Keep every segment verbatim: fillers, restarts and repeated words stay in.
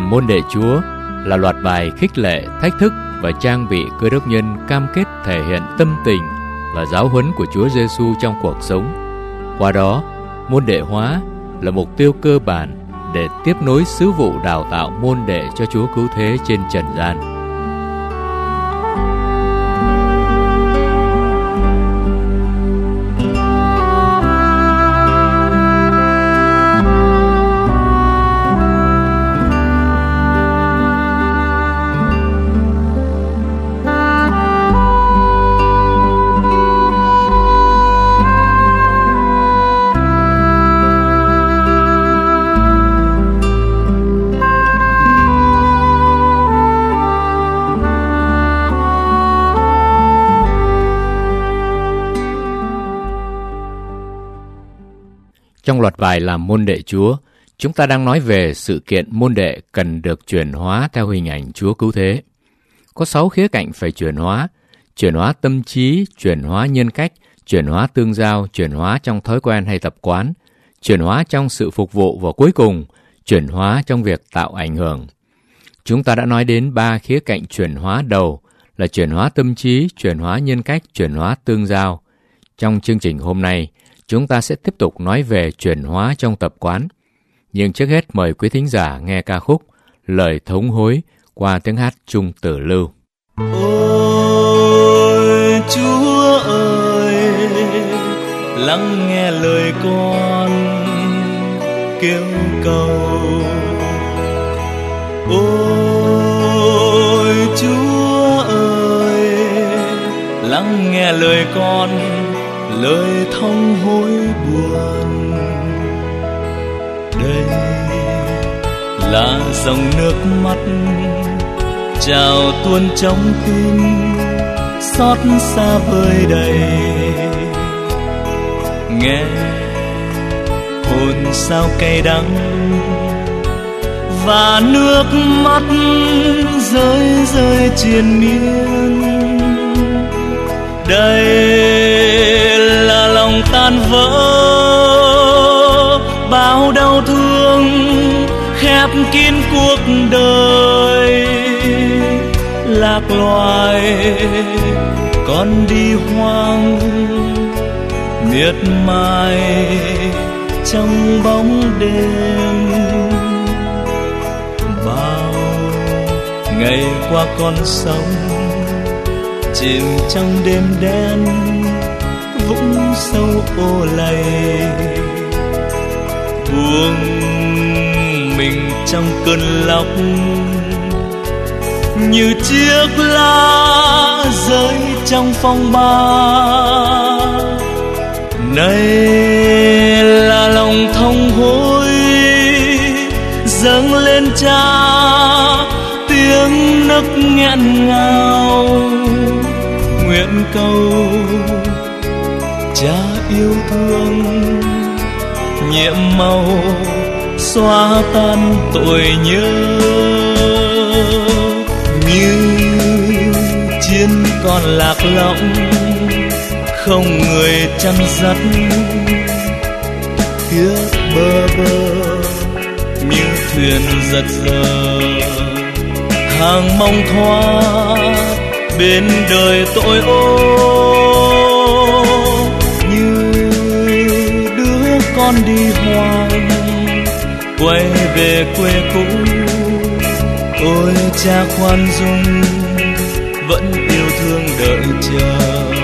làm môn đệ Chúa là loạt bài khích lệ, thách thức và trang bị cơ đốc nhân cam kết thể hiện tâm tình và giáo huấn của Chúa Giêsu trong cuộc sống. Qua đó, môn đệ hóa là mục tiêu cơ bản để tiếp nối sứ vụ đào tạo môn đệ cho Chúa Cứu Thế trên trần gian. Trong loạt bài làm môn đệ Chúa, chúng ta đang nói về sự kiện môn đệ cần được chuyển hóa theo hình ảnh Chúa Cứu Thế. Có sáu khía cạnh phải chuyển hóa: chuyển hóa tâm trí, chuyển hóa nhân cách, chuyển hóa tương giao, chuyển hóa trong thói quen hay tập quán, chuyển hóa trong sự phục vụ và cuối cùng, chuyển hóa trong việc tạo ảnh hưởng. Chúng ta đã nói đến ba khía cạnh chuyển hóa đầu là chuyển hóa tâm trí, chuyển hóa nhân cách, chuyển hóa tương giao. Trong chương trình hôm nay, chúng ta sẽ tiếp tục nói về chuyển hóa trong tập quán. Nhưng trước hết mời quý thính giả nghe ca khúc Lời Thống Hối qua tiếng hát Trung Tử Lưu. Ôi Chúa ơi, lắng nghe lời con kêu cầu. Ôi Chúa ơi, lắng nghe lời con, lời thống hối buồn. Đây là dòng nước mắt trào tuôn trong tim, xót xa vơi đầy. Nghe hồn sao cay đắng và nước mắt rơi rơi triền miên. Đây là lòng tan vỡ, bao đau thương khép kín cuộc đời. Lạc loài con đi hoang, miệt mài trong bóng đêm. Bao ngày qua con sống chìm trong đêm đen, vũng sâu ô lầy. Buông mình trong cơn lốc như chiếc lá rơi trong phong ba. Này là lòng thống hối dâng lên Cha, tiếng nấc nghẹn ngào. Nguyện cầu Cha yêu thương nhiệm màu xóa tan tội nhớ. Như chiên con lạc lõng không người chăn dắt, tiếc bơ vơ như thuyền giật giờ. Hàng mong thoát bên đời tội ô, như đứa con đi hoang quay về quê cũ. Ôi Cha khoan dung vẫn yêu thương đợi chờ.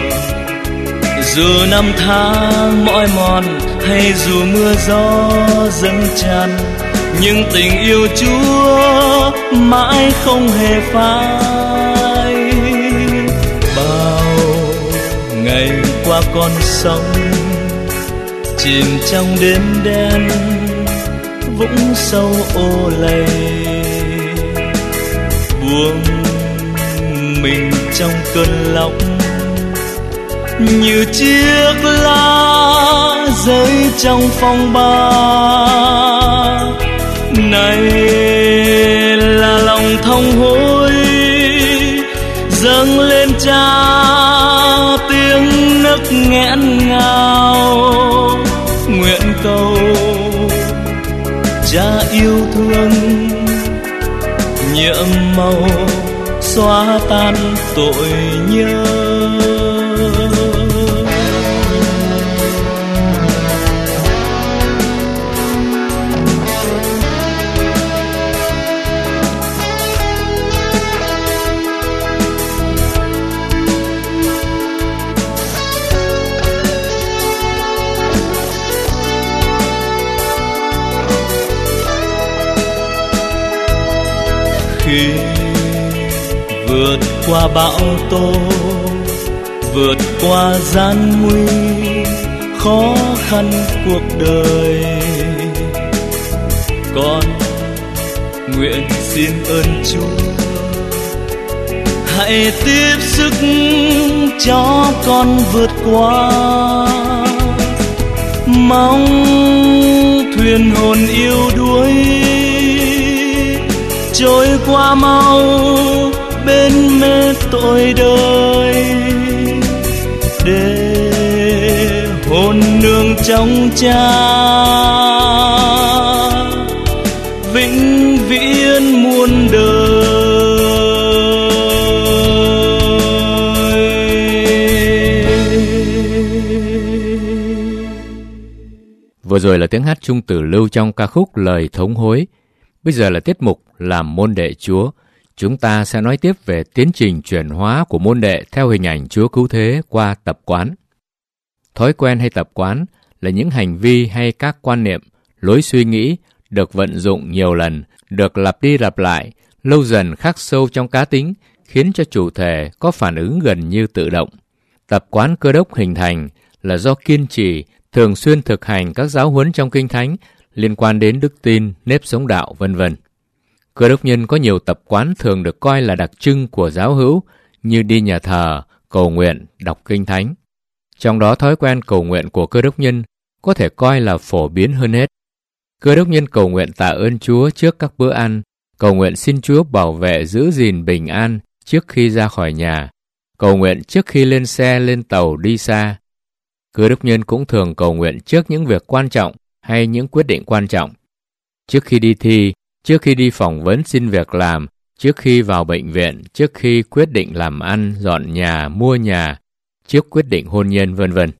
Dù năm tháng mỏi mòn hay dù mưa gió dâng tràn, nhưng tình yêu Chúa mãi không hề phai. Bao ngày qua con sống chìm trong đêm đen, vũng sâu ô lầy. Buông mình trong cơn lốc như chiếc lá rơi trong phong ba. Này là lòng thống hối dâng lên Cha, tiếng nấc nghẹn ngào. Nguyện cầu Cha yêu thương nhiệm màu xóa tan tội nhớ. Khi vượt qua bão tố, vượt qua gian nguy khó khăn cuộc đời, con nguyện xin ơn Chúa hãy tiếp sức cho con vượt qua. Mong thuyền hồn yêu đuối trôi qua mau bên mê tội đời, để hồn nương trong Cha vĩnh viễn muôn đời. Vừa rồi là tiếng hát Trung Tử Lưu trong ca khúc Lời Thống Hối. Bây giờ là tiết mục Làm môn đệ Chúa. Chúng ta sẽ nói tiếp về tiến trình chuyển hóa của môn đệ theo hình ảnh Chúa Cứu Thế qua tập quán. Thói quen hay tập quán là những hành vi hay các quan niệm, lối suy nghĩ được vận dụng nhiều lần, được lặp đi lặp lại, lâu dần khắc sâu trong cá tính, khiến cho chủ thể có phản ứng gần như tự động. Tập quán Cơ Đốc hình thành là do kiên trì, thường xuyên thực hành các giáo huấn trong Kinh Thánh liên quan đến đức tin, nếp sống đạo, vân vân. Cơ đốc nhân có nhiều tập quán thường được coi là đặc trưng của giáo hữu như đi nhà thờ, cầu nguyện, đọc Kinh Thánh. Trong đó thói quen cầu nguyện của cơ đốc nhân có thể coi là phổ biến hơn hết. Cơ đốc nhân cầu nguyện tạ ơn Chúa trước các bữa ăn, cầu nguyện xin Chúa bảo vệ giữ gìn bình an trước khi ra khỏi nhà, cầu nguyện trước khi lên xe, lên tàu đi xa. Cơ đốc nhân cũng thường cầu nguyện trước những việc quan trọng hay những quyết định quan trọng. Trước khi đi thi, trước khi đi phỏng vấn xin việc làm, trước khi vào bệnh viện, trước khi quyết định làm ăn, dọn nhà, mua nhà, trước quyết định hôn nhân, vân vân.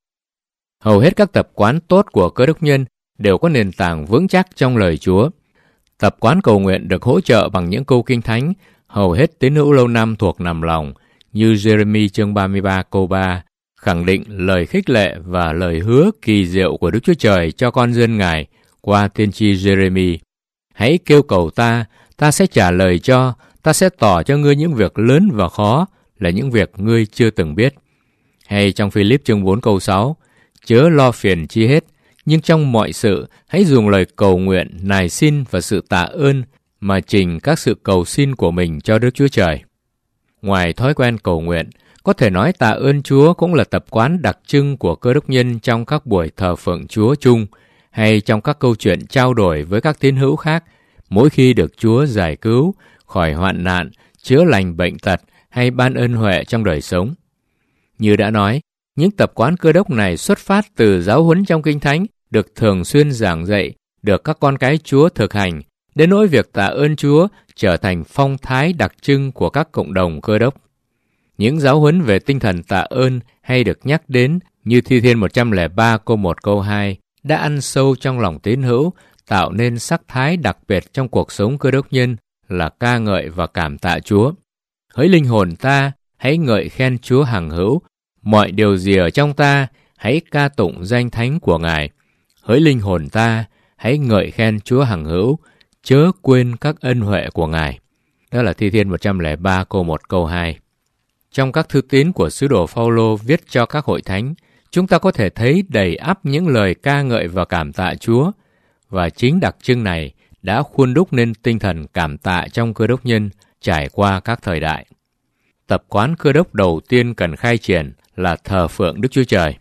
Hầu hết các tập quán tốt của cơ đốc nhân đều có nền tảng vững chắc trong lời Chúa. Tập quán cầu nguyện được hỗ trợ bằng những câu Kinh Thánh hầu hết tín hữu lâu năm thuộc nằm lòng, như Giê-rê-mi chương ba mươi ba câu ba, khẳng định lời khích lệ và lời hứa kỳ diệu của Đức Chúa Trời cho con dân Ngài qua tiên tri Giê-rê-mi. Hãy kêu cầu ta, ta sẽ trả lời cho, ta sẽ tỏ cho ngươi những việc lớn và khó, là những việc ngươi chưa từng biết. Hay trong Phi-líp chương bốn câu sáu, chớ lo phiền chi hết, nhưng trong mọi sự hãy dùng lời cầu nguyện, nài xin và sự tạ ơn mà trình các sự cầu xin của mình cho Đức Chúa Trời. Ngoài thói quen cầu nguyện, có thể nói tạ ơn Chúa cũng là tập quán đặc trưng của cơ đốc nhân trong các buổi thờ phượng Chúa chung, hay trong các câu chuyện trao đổi với các tín hữu khác, mỗi khi được Chúa giải cứu, khỏi hoạn nạn, chữa lành bệnh tật hay ban ơn huệ trong đời sống. Như đã nói, những tập quán cơ đốc này xuất phát từ giáo huấn trong Kinh Thánh, được thường xuyên giảng dạy, được các con cái Chúa thực hành, đến nỗi việc tạ ơn Chúa trở thành phong thái đặc trưng của các cộng đồng cơ đốc. Những giáo huấn về tinh thần tạ ơn hay được nhắc đến như Thi Thiên một trăm lẻ ba câu một câu hai đã ăn sâu trong lòng tín hữu, tạo nên sắc thái đặc biệt trong cuộc sống cơ đốc nhân là ca ngợi và cảm tạ Chúa. Hỡi linh hồn ta, hãy ngợi khen Chúa hằng hữu, mọi điều gì ở trong ta, hãy ca tụng danh thánh của Ngài. Hỡi linh hồn ta, hãy ngợi khen Chúa hằng hữu, chớ quên các ân huệ của Ngài. Đó là Thi Thiên một trăm lẻ ba câu một câu hai. Trong các thư tín của sứ đồ Phao-lô viết cho các hội thánh, chúng ta có thể thấy đầy ắp những lời ca ngợi và cảm tạ Chúa, và chính đặc trưng này đã khuôn đúc nên tinh thần cảm tạ trong cơ đốc nhân trải qua các thời đại. Tập quán cơ đốc đầu tiên cần khai triển là thờ phượng Đức Chúa Trời.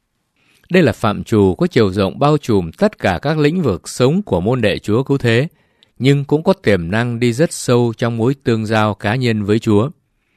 Đây là phạm trù có chiều rộng bao trùm tất cả các lĩnh vực sống của môn đệ Chúa Cứu Thế, nhưng cũng có tiềm năng đi rất sâu trong mối tương giao cá nhân với Chúa.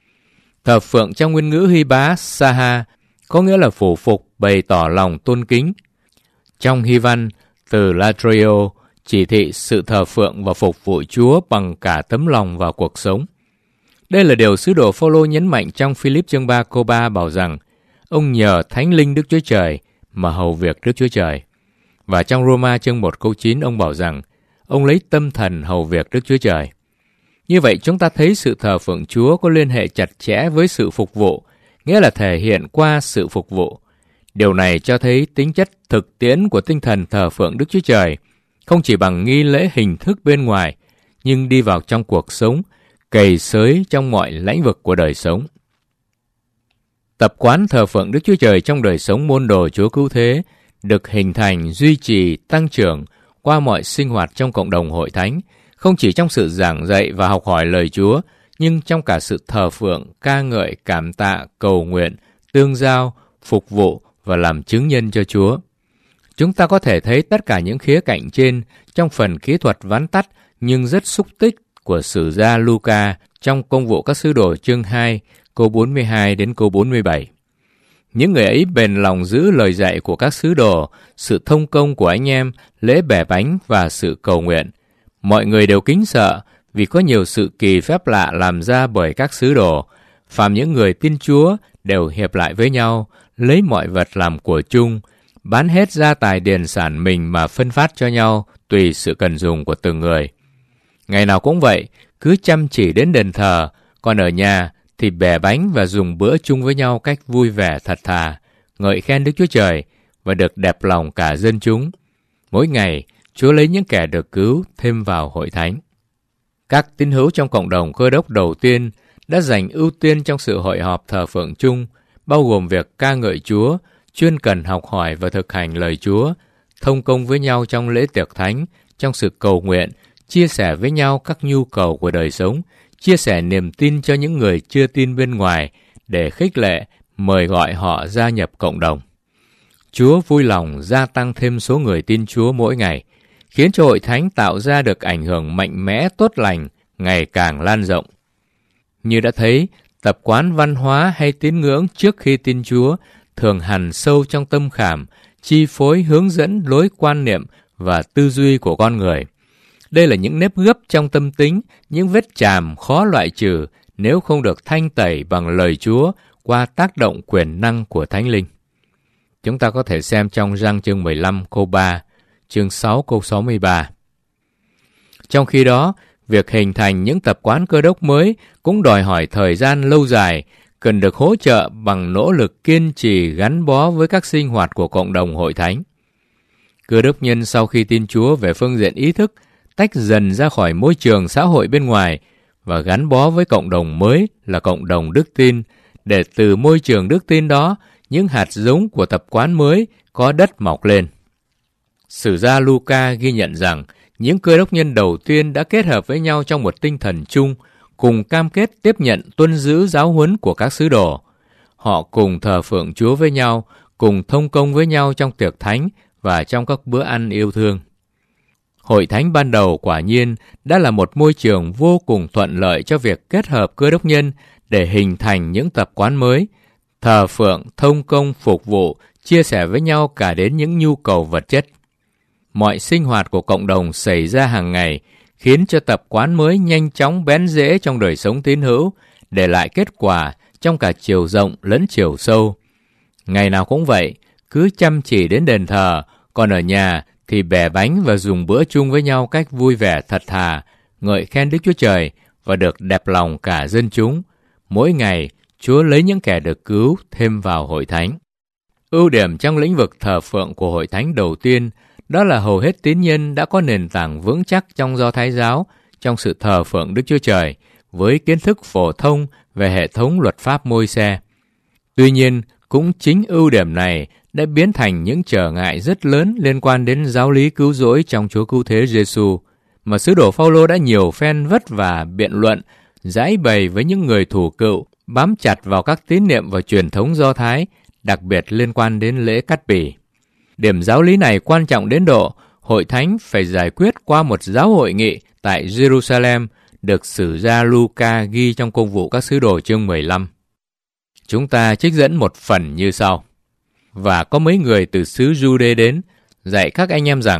Thờ phượng trong nguyên ngữ Hy Bá Saha có nghĩa là phủ phục, bày tỏ lòng tôn kính. Trong Hy văn, từ latrio chỉ thị sự thờ phượng và phục vụ Chúa bằng cả tấm lòng và cuộc sống. Đây là điều sứ đồ Phao-lô nhấn mạnh trong Phi-líp chương ba câu ba bảo rằng ông nhờ Thánh Linh Đức Chúa Trời mà hầu việc Đức Chúa Trời. Và trong Roma chương một câu chín ông bảo rằng ông lấy tâm thần hầu việc Đức Chúa Trời. Như vậy chúng ta thấy sự thờ phượng Chúa có liên hệ chặt chẽ với sự phục vụ, nghĩa là thể hiện qua sự phục vụ. Điều này cho thấy tính chất thực tiễn của tinh thần thờ phượng Đức Chúa Trời, không chỉ bằng nghi lễ hình thức bên ngoài, nhưng đi vào trong cuộc sống, cày xới trong mọi lĩnh vực của đời sống. Tập quán thờ phượng Đức Chúa Trời trong đời sống môn đồ Chúa Cứu Thế được hình thành, duy trì, tăng trưởng qua mọi sinh hoạt trong cộng đồng hội thánh, không chỉ trong sự giảng dạy và học hỏi lời Chúa, nhưng trong cả sự thờ phượng, ca ngợi, cảm tạ, cầu nguyện, tương giao, phục vụ và làm chứng nhân cho Chúa. Chúng ta có thể thấy tất cả những khía cạnh trên trong phần kỹ thuật vắn tắt nhưng rất xúc tích của sử gia Luca trong Công vụ các sứ đồ chương hai, câu bốn mươi hai đến câu bốn mươi bảy. Những người ấy bền lòng giữ lời dạy của các sứ đồ, sự thông công của anh em, lễ bẻ bánh và sự cầu nguyện. Mọi người đều kính sợ vì có nhiều sự kỳ phép lạ làm ra bởi các sứ đồ. Phàm những người tin Chúa đều hiệp lại với nhau, lấy mọi vật làm của chung, bán hết gia tài điền sản mình mà phân phát cho nhau tùy sự cần dùng của từng người. Ngày nào cũng vậy, cứ chăm chỉ đến đền thờ, còn ở nhà thì bẻ bánh và dùng bữa chung với nhau cách vui vẻ thật thà, ngợi khen Đức Chúa Trời và được đẹp lòng cả dân chúng. Mỗi ngày, Chúa lấy những kẻ được cứu thêm vào hội thánh. Các tín hữu trong cộng đồng Cơ Đốc đầu tiên đã dành ưu tiên trong sự hội họp thờ phượng chung, bao gồm việc ca ngợi Chúa, chuyên cần học hỏi và thực hành lời Chúa, thông công với nhau trong lễ tiệc thánh, trong sự cầu nguyện, chia sẻ với nhau các nhu cầu của đời sống, chia sẻ niềm tin cho những người chưa tin bên ngoài để khích lệ, mời gọi họ gia nhập cộng đồng. Chúa vui lòng gia tăng thêm số người tin Chúa mỗi ngày, khiến cho hội thánh tạo ra được ảnh hưởng mạnh mẽ tốt lành ngày càng lan rộng. Như đã thấy, tập quán văn hóa hay tín ngưỡng trước khi tin Chúa thường hằn sâu trong tâm khảm, chi phối hướng dẫn lối quan niệm và tư duy của con người. Đây là những nếp gấp trong tâm tính, những vết chàm khó loại trừ nếu không được thanh tẩy bằng lời Chúa qua tác động quyền năng của Thánh Linh. Chúng ta có thể xem trong Giăng chương mười lăm câu ba, chương sáu câu sáu mươi ba. Trong khi đó, việc hình thành những tập quán Cơ Đốc mới cũng đòi hỏi thời gian lâu dài, cần được hỗ trợ bằng nỗ lực kiên trì gắn bó với các sinh hoạt của cộng đồng hội thánh. Cơ đốc nhân sau khi tin Chúa về phương diện ý thức, tách dần ra khỏi môi trường xã hội bên ngoài và gắn bó với cộng đồng mới là cộng đồng đức tin, để từ môi trường đức tin đó, những hạt giống của tập quán mới có đất mọc lên. Sử gia Luca ghi nhận rằng những cơ đốc nhân đầu tiên đã kết hợp với nhau trong một tinh thần chung, cùng cam kết tiếp nhận tuân giữ giáo huấn của các sứ đồ. Họ cùng thờ phượng Chúa với nhau, cùng thông công với nhau trong tiệc thánh và trong các bữa ăn yêu thương. Hội thánh ban đầu quả nhiên đã là một môi trường vô cùng thuận lợi cho việc kết hợp cơ đốc nhân để hình thành những tập quán mới, thờ phượng, thông công, phục vụ, chia sẻ với nhau cả đến những nhu cầu vật chất. Mọi sinh hoạt của cộng đồng xảy ra hàng ngày, khiến cho tập quán mới nhanh chóng bén rễ trong đời sống tín hữu, để lại kết quả trong cả chiều rộng lẫn chiều sâu. Ngày nào cũng vậy, cứ chăm chỉ đến đền thờ, còn ở nhà thì bẻ bánh và dùng bữa chung với nhau cách vui vẻ thật thà, ngợi khen Đức Chúa Trời và được đẹp lòng cả dân chúng. Mỗi ngày, Chúa lấy những kẻ được cứu thêm vào hội thánh. Ưu điểm trong lĩnh vực thờ phượng của hội thánh đầu tiên đó là hầu hết tín nhân đã có nền tảng vững chắc trong Do Thái giáo, trong sự thờ phượng Đức Chúa Trời, với kiến thức phổ thông về hệ thống luật pháp Môi-se. Tuy nhiên, cũng chính ưu điểm này đã biến thành những trở ngại rất lớn liên quan đến giáo lý cứu rỗi trong Chúa Cứu Thế Giêsu, mà sứ đồ Phao-lô đã nhiều phen vất vả biện luận, giải bày với những người thủ cựu, bám chặt vào các tín niệm và truyền thống Do Thái, đặc biệt liên quan đến lễ cắt bỉ. Điểm giáo lý này quan trọng đến độ hội thánh phải giải quyết qua một giáo hội nghị tại Jerusalem, được sử gia Luca ghi trong Công vụ các sứ đồ chương mười lăm. Chúng ta trích dẫn một phần như sau. Và có mấy người từ xứ Giu-đê đến, dạy các anh em rằng,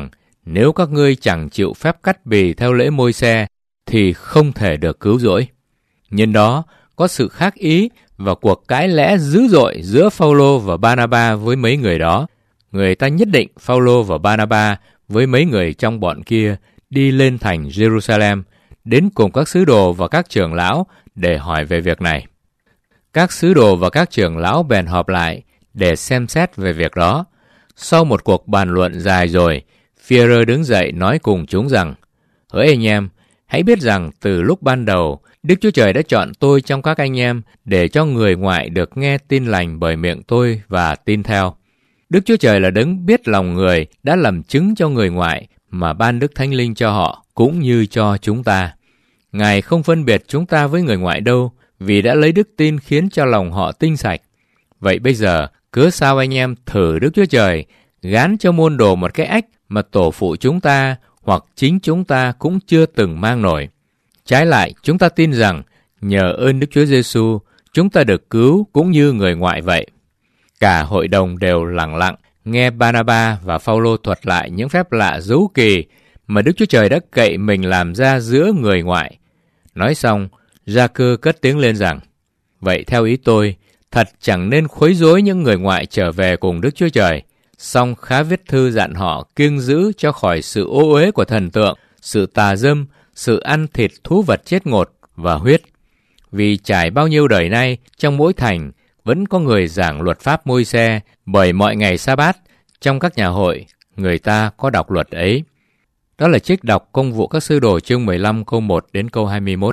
Nếu các ngươi chẳng chịu phép cắt bì theo lễ Môi-se, thì không thể được cứu rỗi. Nhân đó, có sự khác ý và cuộc cãi lẽ dữ dội giữa Phao-lô và Ba-na-ba với mấy người đó. Người ta nhất định Phao-lô và Ba-na-ba với mấy người trong bọn kia đi lên thành Jerusalem, đến cùng các sứ đồ và các trưởng lão để hỏi về việc này. Các sứ đồ và các trưởng lão bèn họp lại để xem xét về việc đó. Sau một cuộc bàn luận dài rồi, Phi-e-rơ đứng dậy nói cùng chúng rằng: Hỡi anh em, hãy biết rằng từ lúc ban đầu, Đức Chúa Trời đã chọn tôi trong các anh em để cho người ngoại được nghe tin lành bởi miệng tôi và tin theo. Đức Chúa Trời là đấng biết lòng người, đã làm chứng cho người ngoại mà ban Đức Thánh Linh cho họ cũng như cho chúng ta. Ngài không phân biệt chúng ta với người ngoại đâu, vì đã lấy đức tin khiến cho lòng họ tinh sạch. Vậy bây giờ, cớ sao anh em thử Đức Chúa Trời, gán cho môn đồ một cái ách mà tổ phụ chúng ta hoặc chính chúng ta cũng chưa từng mang nổi. Trái lại, chúng ta tin rằng nhờ ơn Đức Chúa Giêsu, chúng ta được cứu cũng như người ngoại vậy. Cả hội đồng đều lặng lặng nghe Ba-na-ba và Phao-lô thuật lại những phép lạ dấu kỳ mà Đức Chúa Trời đã cậy mình làm ra giữa người ngoại. Nói xong, Gia-cơ cất tiếng lên rằng: Vậy theo ý tôi, thật chẳng nên khuấy rối những người ngoại trở về cùng Đức Chúa Trời. Song khá viết thư dặn họ kiêng giữ cho khỏi sự ô uế của thần tượng, sự tà dâm, sự ăn thịt thú vật chết ngột và huyết. Vì trải bao nhiêu đời nay, trong mỗi thành vẫn có người giảng luật pháp Môi-se, bởi mọi ngày sa-bát trong các nhà hội người ta có đọc luật ấy. Đó là trích đọc Công vụ các sứ đồ chương mười lăm câu một đến câu hai mươi mốt.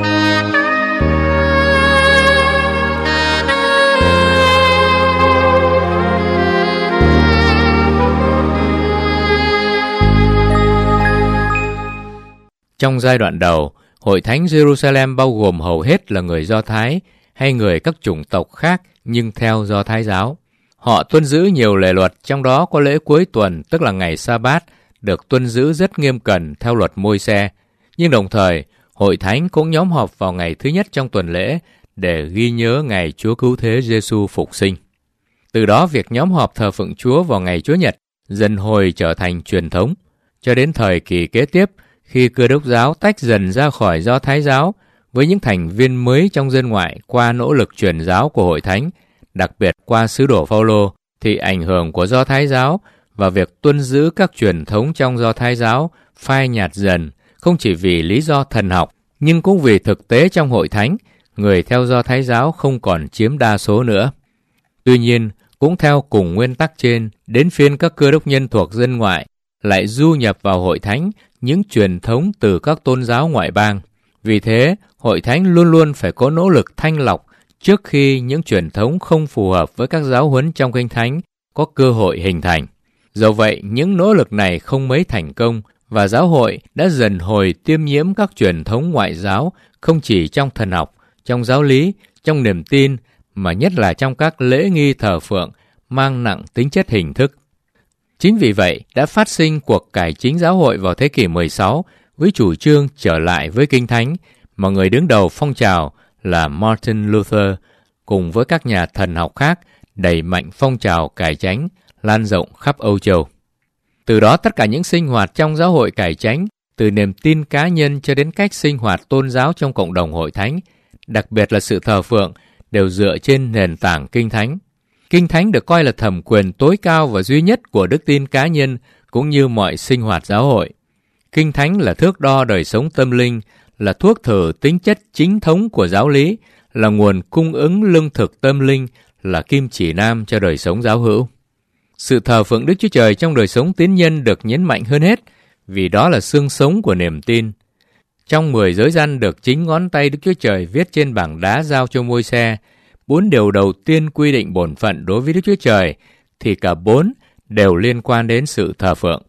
Trong giai đoạn đầu, Hội Thánh Jerusalem bao gồm hầu hết là người Do Thái hay người các chủng tộc khác nhưng theo Do Thái giáo. Họ tuân giữ nhiều lề luật, trong đó có lễ cuối tuần, tức là ngày Sa-bát, được tuân giữ rất nghiêm cẩn theo luật Môi-se. Nhưng đồng thời, Hội Thánh cũng nhóm họp vào ngày thứ nhất trong tuần lễ để ghi nhớ ngày Chúa Cứu Thế Giêsu phục sinh. Từ đó, việc nhóm họp thờ phượng Chúa vào ngày Chúa Nhật dần hồi trở thành truyền thống. Cho đến thời kỳ kế tiếp, khi Cơ Đốc giáo tách dần ra khỏi Do Thái giáo với những thành viên mới trong dân ngoại qua nỗ lực truyền giáo của Hội Thánh, đặc biệt qua sứ đồ Phao-lô, thì ảnh hưởng của Do Thái giáo và việc tuân giữ các truyền thống trong Do Thái giáo phai nhạt dần, không chỉ vì lý do thần học, nhưng cũng vì thực tế trong Hội Thánh, người theo Do Thái giáo không còn chiếm đa số nữa. Tuy nhiên, cũng theo cùng nguyên tắc trên, đến phiên các cơ đốc nhân thuộc dân ngoại lại du nhập vào Hội Thánh những truyền thống từ các tôn giáo ngoại bang. Vì thế, Hội Thánh luôn luôn phải có nỗ lực thanh lọc trước khi những truyền thống không phù hợp với các giáo huấn trong Kinh Thánh có cơ hội hình thành. Dẫu vậy, những nỗ lực này không mấy thành công và giáo hội đã dần hồi tiêm nhiễm các truyền thống ngoại giáo không chỉ trong thần học, trong giáo lý, trong niềm tin, mà nhất là trong các lễ nghi thờ phượng mang nặng tính chất hình thức. Chính vì vậy, đã phát sinh cuộc cải chính giáo hội vào thế kỷ mười sáu với chủ trương trở lại với Kinh Thánh mà người đứng đầu phong trào là Martin Luther cùng với các nhà thần học khác đẩy mạnh phong trào cải chánh lan rộng khắp Âu Châu. Từ đó tất cả những sinh hoạt trong giáo hội cải chánh, từ niềm tin cá nhân cho đến cách sinh hoạt tôn giáo trong cộng đồng Hội Thánh, đặc biệt là sự thờ phượng, đều dựa trên nền tảng Kinh Thánh. Kinh Thánh được coi là thẩm quyền tối cao và duy nhất của đức tin cá nhân cũng như mọi sinh hoạt giáo hội. Kinh Thánh là thước đo đời sống tâm linh, là thuốc thử tính chất chính thống của giáo lý, là nguồn cung ứng lương thực tâm linh, là kim chỉ nam cho đời sống giáo hữu. Sự thờ phượng Đức Chúa Trời trong đời sống tín nhân được nhấn mạnh hơn hết, vì đó là xương sống của niềm tin. Trong mười giới răn được chính ngón tay Đức Chúa Trời viết trên bảng đá giao cho Môi-se, bốn điều đầu tiên quy định bổn phận đối với Đức Chúa Trời, thì cả bốn đều liên quan đến sự thờ phượng.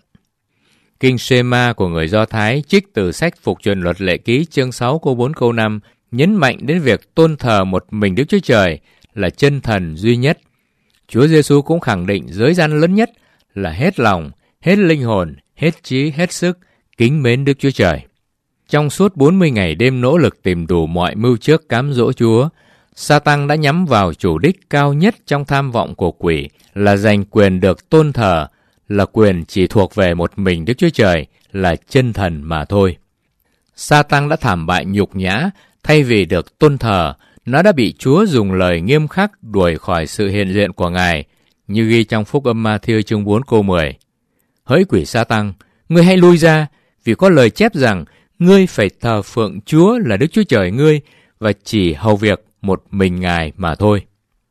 Kinh Sê-ma của người Do Thái trích từ sách Phục truyền luật lệ ký chương sáu câu bốn câu năm nhấn mạnh đến việc tôn thờ một mình Đức Chúa Trời là chân thần duy nhất. Chúa Giêsu cũng khẳng định giới răn lớn nhất là hết lòng, hết linh hồn, hết trí, hết sức, kính mến Đức Chúa Trời. Trong suốt bốn mươi ngày đêm nỗ lực tìm đủ mọi mưu trước cám dỗ Chúa, Sa-tăng đã nhắm vào chủ đích cao nhất trong tham vọng của quỷ là giành quyền được tôn thờ, là quyền chỉ thuộc về một mình Đức Chúa Trời là chân thần mà thôi. Sa-tăng đã thảm bại nhục nhã, thay vì được tôn thờ, nó đã bị Chúa dùng lời nghiêm khắc đuổi khỏi sự hiện diện của Ngài, như ghi trong Phúc âm Ma-thi-ơ chương bốn câu mười. Hỡi quỷ Sa-tăng, ngươi hãy lui ra, vì có lời chép rằng ngươi phải thờ phượng Chúa là Đức Chúa Trời ngươi và chỉ hầu việc một mình Ngài mà thôi.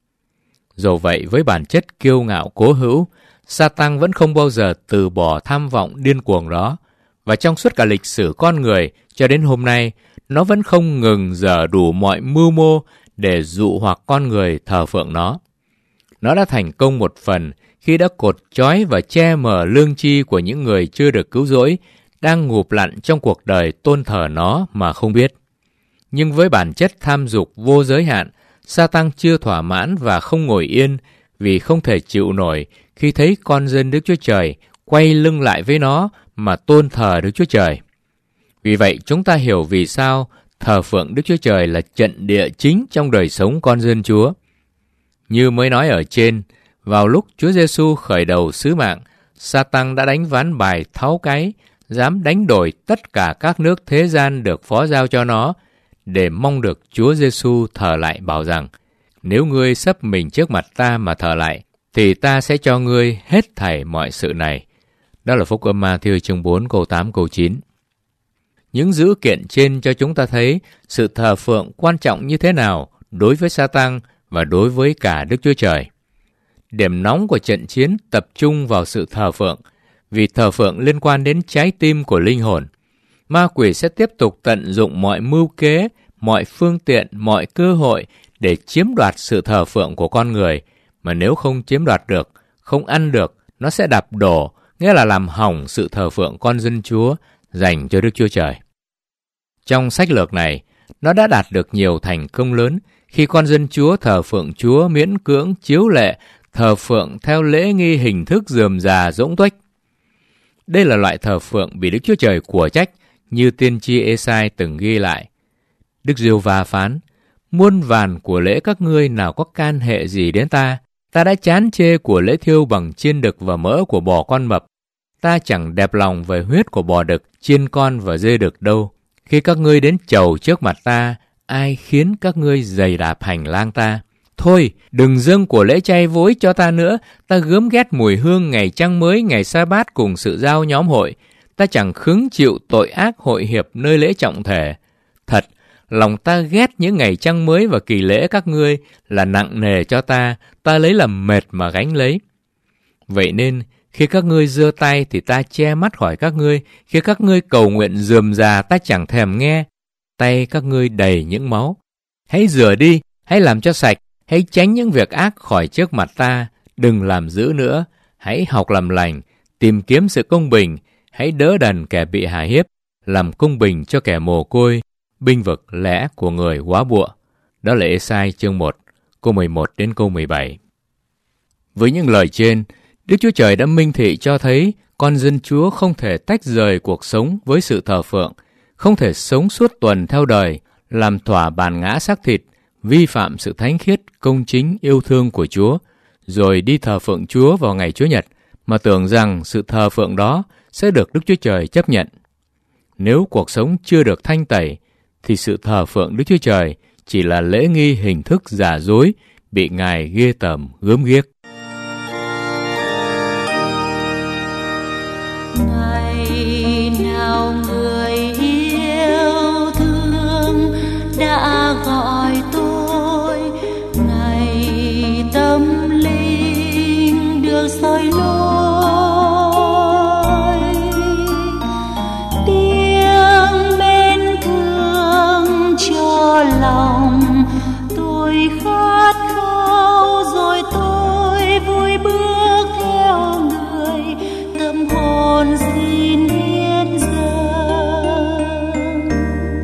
Dầu vậy, với bản chất kiêu ngạo cố hữu, Sa-tăng vẫn không bao giờ từ bỏ tham vọng điên cuồng đó, và trong suốt cả lịch sử con người cho đến hôm nay, nó vẫn không ngừng dở đủ mọi mưu mô để dụ hoặc con người thờ phượng nó. Nó đã thành công một phần khi đã cột trói và che mờ lương tri của những người chưa được cứu rỗi, đang ngụp lặn trong cuộc đời tôn thờ nó mà không biết. Nhưng với bản chất tham dục vô giới hạn, Sa-tăng chưa thỏa mãn và không ngồi yên, vì không thể chịu nổi khi thấy con dân Đức Chúa Trời quay lưng lại với nó mà tôn thờ Đức Chúa Trời. Vì vậy, chúng ta hiểu vì sao thờ phượng Đức Chúa Trời là trận địa chính trong đời sống con dân Chúa. Như mới nói ở trên, vào lúc Chúa Giêsu khởi đầu sứ mạng, Sa-tăng đã đánh ván bài tháo cái, dám đánh đổi tất cả các nước thế gian được phó giao cho nó, để mong được Chúa Giêsu thờ lại, bảo rằng: nếu ngươi sấp mình trước mặt ta mà thờ lại, thì ta sẽ cho ngươi hết thảy mọi sự này. Đó là Phúc âm Ma-thi-ơ chương bốn câu tám câu chín. Những dữ kiện trên cho chúng ta thấy sự thờ phượng quan trọng như thế nào đối với Sa-tăng và đối với cả Đức Chúa Trời. Điểm nóng của trận chiến tập trung vào sự thờ phượng, vì thờ phượng liên quan đến trái tim của linh hồn. Ma quỷ sẽ tiếp tục tận dụng mọi mưu kế, mọi phương tiện, mọi cơ hội để chiếm đoạt sự thờ phượng của con người, mà nếu không chiếm đoạt được, không ăn được, nó sẽ đạp đổ, nghĩa là làm hỏng sự thờ phượng con dân Chúa dành cho Đức Chúa Trời. Trong sách lược này, nó đã đạt được nhiều thành công lớn khi con dân Chúa thờ phượng Chúa miễn cưỡng chiếu lệ, thờ phượng theo lễ nghi hình thức rườm rà rỗng tuếch. Đây là loại thờ phượng bị Đức Chúa Trời của trách, như tiên tri Ê-sai từng ghi lại. Đức Giê-hô-va phán: muôn vàn của lễ các ngươi nào có can hệ gì đến ta? Ta đã chán chê của lễ thiêu bằng chiên đực và mỡ của bò con mập. Ta chẳng đẹp lòng về huyết của bò đực, chiên con và dê đực đâu. Khi các ngươi đến chầu trước mặt ta, ai khiến các ngươi giày đạp hành lang ta? Thôi, đừng dâng của lễ chay vối cho ta nữa. Ta gớm ghét mùi hương ngày trăng mới, ngày sa bát cùng sự giao nhóm hội. Ta chẳng khứng chịu tội ác hội hiệp nơi lễ trọng thể. Thật, lòng ta ghét những ngày trăng mới và kỳ lễ các ngươi là nặng nề cho ta, ta lấy làm mệt mà gánh lấy. Vậy nên, khi các ngươi giơ tay thì ta che mắt khỏi các ngươi, khi các ngươi cầu nguyện rườm rà ta chẳng thèm nghe. Tay các ngươi đầy những máu. Hãy rửa đi, hãy làm cho sạch, hãy tránh những việc ác khỏi trước mặt ta, đừng làm dữ nữa. Hãy học làm lành, tìm kiếm sự công bình, hãy đỡ đần kẻ bị hà hiếp, làm công bình cho kẻ mồ côi, binh vực lẽ của người quá bụa. Đó là Ê-sai chương một, câu mười một đến câu mười bảy. Với những lời trên, Đức Chúa Trời đã minh thị cho thấy con dân Chúa không thể tách rời cuộc sống với sự thờ phượng, không thể sống suốt tuần theo đời, làm thỏa bản ngã xác thịt, vi phạm sự thánh khiết, công chính, yêu thương của Chúa, rồi đi thờ phượng Chúa vào ngày Chúa Nhật, mà tưởng rằng sự thờ phượng đó sẽ được Đức Chúa Trời chấp nhận. Nếu cuộc sống chưa được thanh tẩy, thì sự thờ phượng Đức Chúa Trời chỉ là lễ nghi hình thức giả dối, bị Ngài ghê tởm gớm ghiếc. Ngày nào người yêu thương đã gọi tôi, ngày tâm linh được soi lối, tiếng mến thương cho lòng tôi khát khao, rồi tôi vui bước theo người, tâm hồn xin hiến dâng.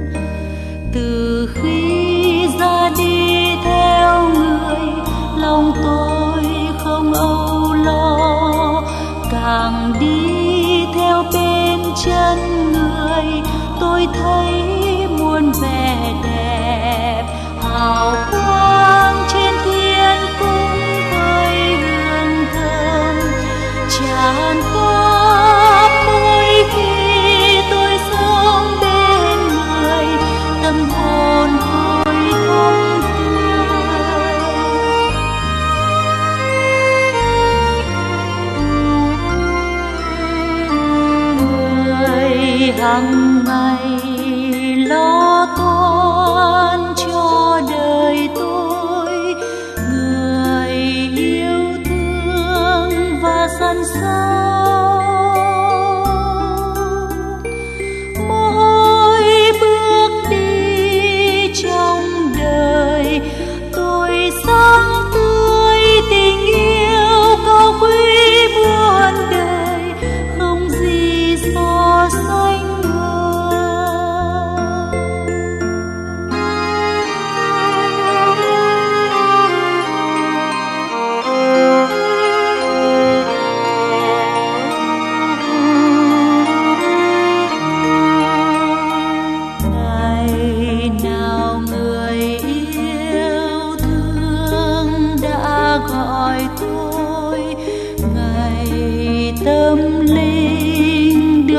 Từ khi ra đi theo người, lòng tôi không âu lo, càng đi theo bên chân người, tôi thấy muôn vẻ đẹp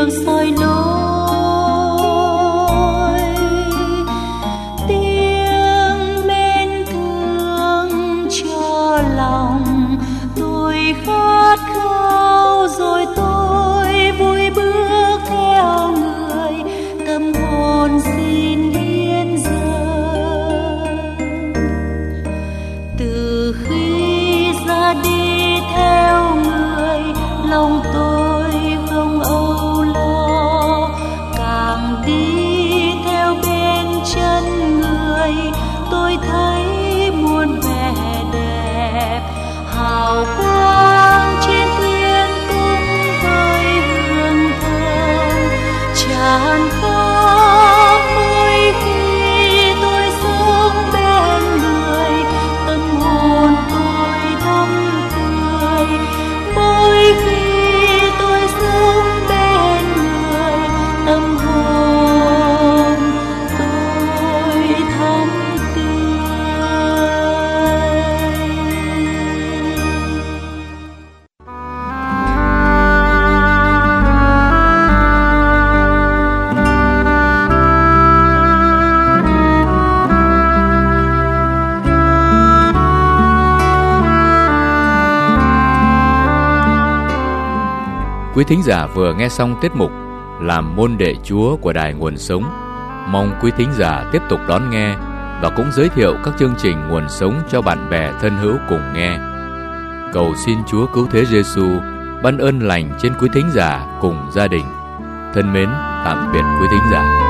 chiều soi lối, tiếng mến thương cho lòng tôi khát khao, rồi tôi vui bước theo người, tâm hồn xin hiến dâng. Từ khi ra đi theo người, lòng tôi không âu lo, càng đi theo bên chân người, tôi thấy muôn vẻ đẹp hào quang trên thiên cung với hương thơm tràn khắp. Mỗi khi tôi sống bên người, tâm hồn tôi thắm tươi. Mỗi khi tôi sống bên người, tâm hồn tôi thắm tươi. Quý thính giả vừa nghe xong tiết mục Làm môn đệ Chúa của Đài Nguồn Sống. Mong quý thính giả tiếp tục đón nghe và cũng giới thiệu các chương trình Nguồn Sống cho bạn bè thân hữu cùng nghe. Cầu xin Chúa Cứu Thế Giêsu ban ơn lành trên quý thính giả cùng gia đình. Thân mến, tạm biệt quý thính giả.